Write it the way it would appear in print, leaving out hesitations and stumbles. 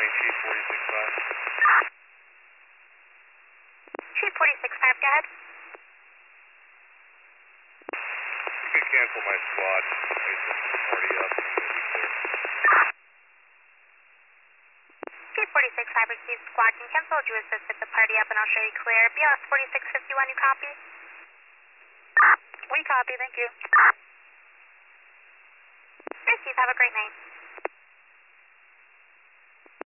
Chief 46-5. Chief 46-5, go ahead. You can cancel my squad. They set the party up and we'll be clear. Chief 46-5 received squad. Can cancel you assist with the party up and I'll show you clear. BLS 4651, you copy? We copy, thank you. Receive, have a great night.